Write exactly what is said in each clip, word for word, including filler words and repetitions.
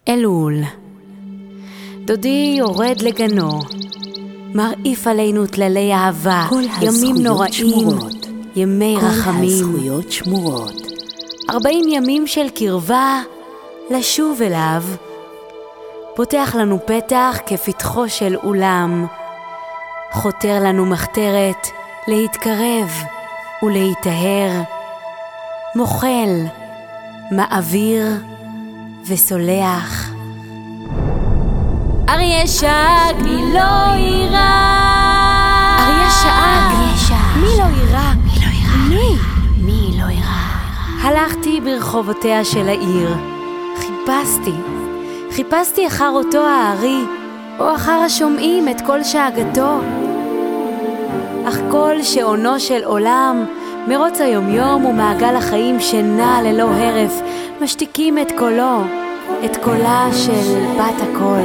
אלול. דודי יורד לגנו, מרעיף עלינו תללי אהבה, ימים נוראים, שמורות. ימי כל רחמים, הזכויות שמורות. ארבעים ימים של קרבה לשוב אליו. פותח לנו פתח כפתחו של אולם, חותר לנו מחתרת להתקרב ולהיטהר, מוחל, מעביר וסולח. אריה שאג, מי לא יירא? אריה שאג, מי לא יירא? מי? מי לא יירא? הלכתי ברחובותיה של העיר, חיפשתי, חיפשתי אחר אותו הארי, או אחר השומעים את כל שאגתו. אך כל שעונו של עולם, מרוץ היומיום ומעגל החיים שנע ללא הרף, משתיקים את קולו, את קולה של בת הקול.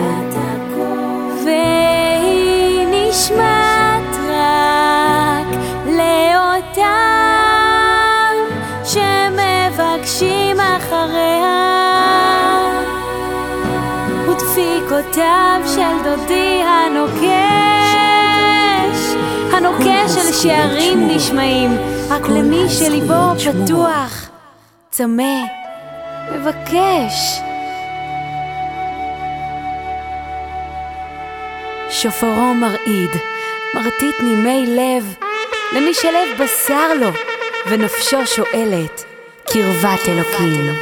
והיא נשמעת רק לאותם שמבקשים אחריה, ודפיקותיו של דודי הנוקש, הנוקש של שערים נשמעים רק למי שליבו פתוח, צמא, מבקש. שופרו מרעיד, מרטיט נימי לב, למי שלב בשר לו ונפשו שואלת קרבת אלוקים.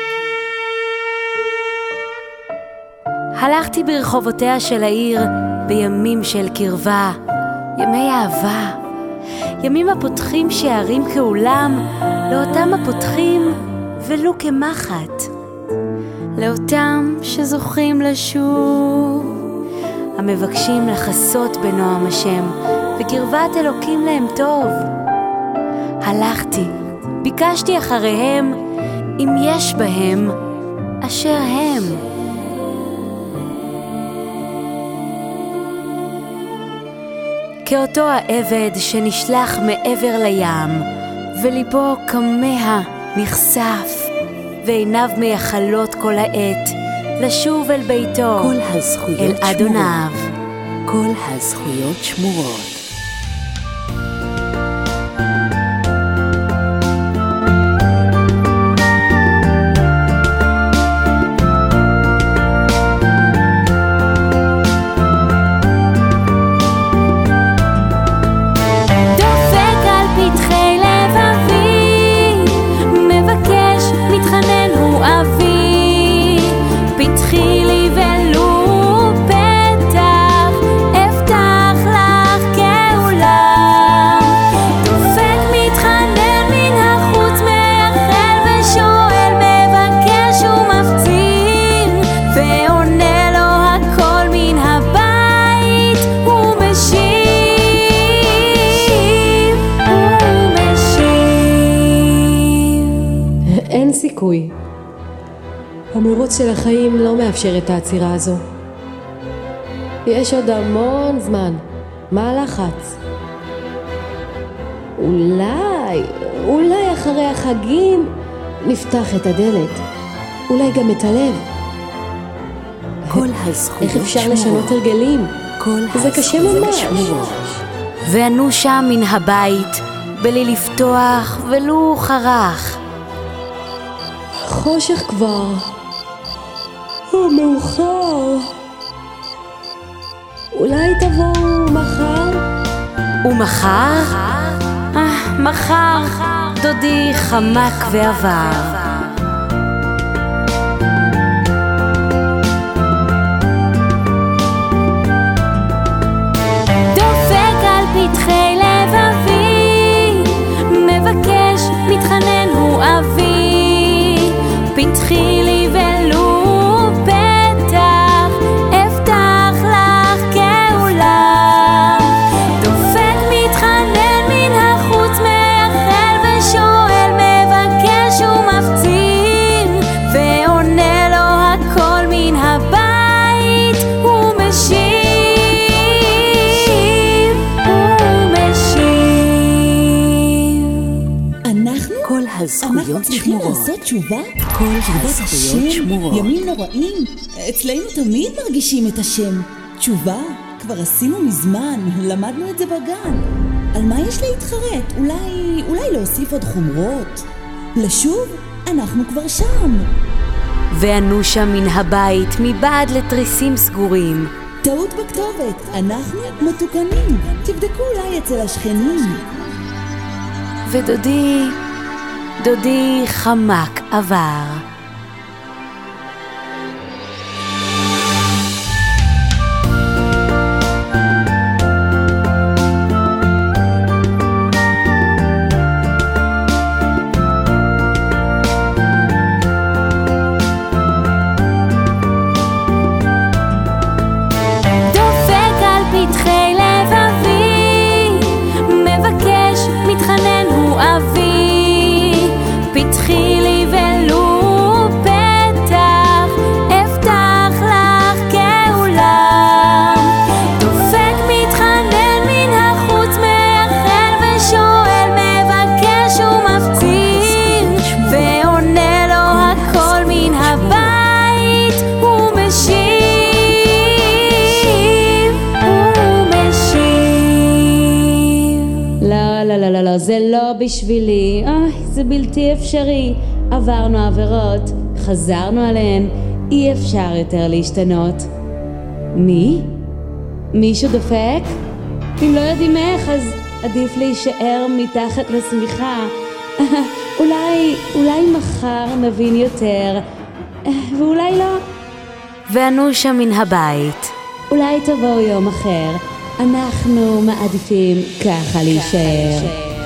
הלכתי ברחובותיה של העיר בימים של קרבה, ימי אהבה, ימים הפותחים שערים כאולם לאותם הפותחים ולו כמחט, לאותם שזוכים לשוב, המבקשים לחסות בנועם השם וקרבת אלוקים להם טוב. הלכתי, ביקשתי אחריהם אם יש בהם אשר הם. כאותו העבד שנשלח מעבר לים, וליבו כמה נחשף, ועיניו מייחלות כל העת לשוב אל ביתו, כל הזכויות אל אדוניו. כל הזכויות שמורות. אין סיכוי. המרוץ של החיים לא מאפשר את העצירה הזו. יש עוד המון זמן. מה הלחץ? אולי, אולי אחרי החגים נפתח את הדלת. אולי גם את הלב. כל הזכויות איך אפשר לשנות הרגלים? זה קשה ממש. וענו שם מן הבית בלי לפתוח ולו חרך. חושך כבר. או מאוחר. אולי תבואו מחר? ומחר? אה, מחר דודי חמק ועבר. דופק על פתחי לבבי, מבקש, מתחנן הוא אבי, פתחי לי ולו פתח, אפתח לך כאולם. דופק, מתחנן מן החוץ, מייחל ושואל, מבקש ומפתח הזכויות אנחנו צריכים שמורות. לעשות תשובה? כל תשובת הזכויות השם, שמורות. ימים נוראים. אצלנו תמיד מרגישים את השם. תשובה? כבר עשינו מזמן, למדנו את זה בגן. על מה יש להתחרט? אולי, אולי להוסיף עוד חומרות? לשוב? אנחנו כבר שם. ואנושה מן הבית מבעד לתריסים סגורים. טעות בכתובת, אנחנו מתוקנים. תבדקו אולי אצל השכנים. ודודי, דודי חמק עבר. דופק על פתחי לבבי, מבקש, מתחנן הוא אבי, פתחי לי ולו פתח, אפתח לך כעולם. דופק, מתחנן מן החוץ, מייחל ושואל, מבקש ומפציר, ועונה לו הכל מן הבית, הוא משיב. לא, לא, לא, לא, לא, זה לא בשבילי. אוי, זה בלתי אפשרי. עברנו עבירות, חזרנו עליהן, אי אפשר יותר להשתנות. מי? מישהו דופק? אם לא יודעים איך, אז עדיף להישאר מתחת לשמיכה. אולי, אולי מחר נבין יותר, ואולי לא. ואנושה מן הבית. אולי תבואו יום אחר. אנחנו מעדיפים ככה להישאר.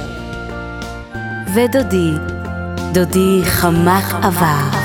ודודי, דודי חמק עבר.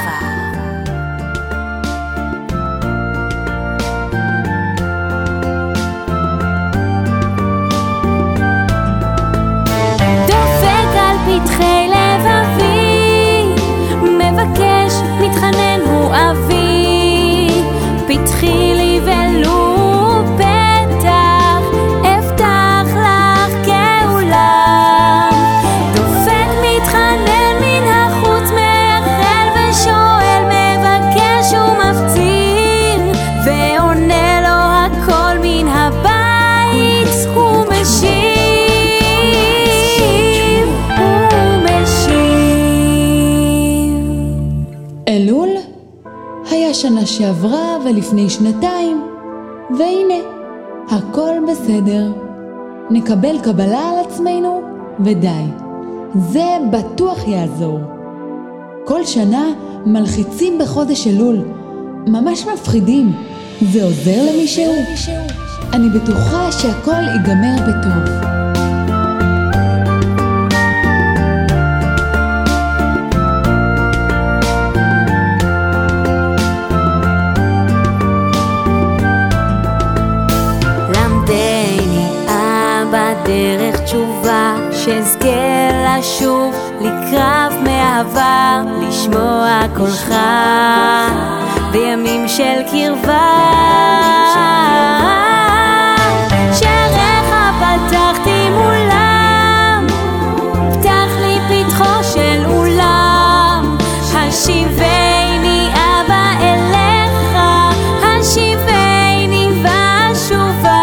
דופק על פתחי לבבי, מבקש, מתחנן הוא אבי, פתחי לי ולו פתח, אפתח לך כעולם. דופק, מתחנן מן החוץ, מייחל ושואל, מבקש ומפציר, ועונה לו הכל מן הבית, הוא משיב. אלול היה שנה שעברה ולפני שנתיים, והנה, הכל בסדר. נקבל קבלה על עצמנו ודי. זה בטוח יעזור. כל שנה מלחיצים בחודש אלול, ממש מפחידים. זה עוזר למישהו? אני בטוחה שהכל ייגמר בטוב. למדני אבא דרך תשובה, שאזכה לשוב לקרב מהעבר, לשמוע קולך בימים של קרבה. שעריך פתחתי מולם, פתח לי פתחו של אולם. השיבני אבא אליך, השיבני ואשובה.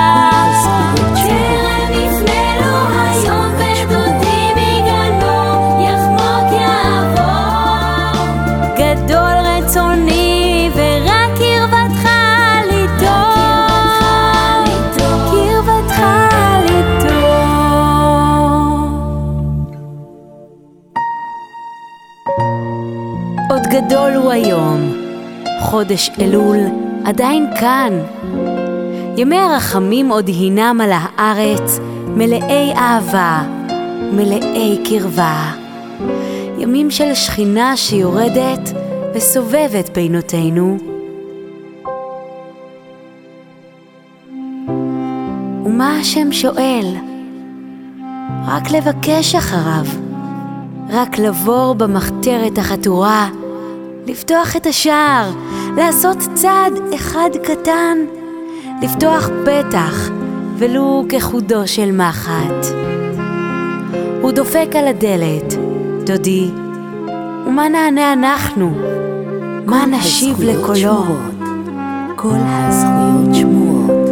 טרם יפנה לו היום ודודי מגנו, יחמוק יעבור. גדול רצוני ורק קרבתך לי טוב, קרבתך לי טוב. עוד גדול הוא היום, חודש אלול עדיין כאן. ימי הרחמים עוד הינם על הארץ, מלאי אהבה, מלאי קרבה. ימים של שכינה שיורדת וסובבת בינותינו. ומה השם שואל? רק לבקש אחריו, רק לבור במחתרת החתורה, לפתוח את השער, לעשות צעד אחד קטן, לפתוח פתח ולו כחודו של מחט. הוא דופק על הדלת, דודי? ומה נענה אנחנו? מה נשיב לקולו? כל הזכויות שמורות.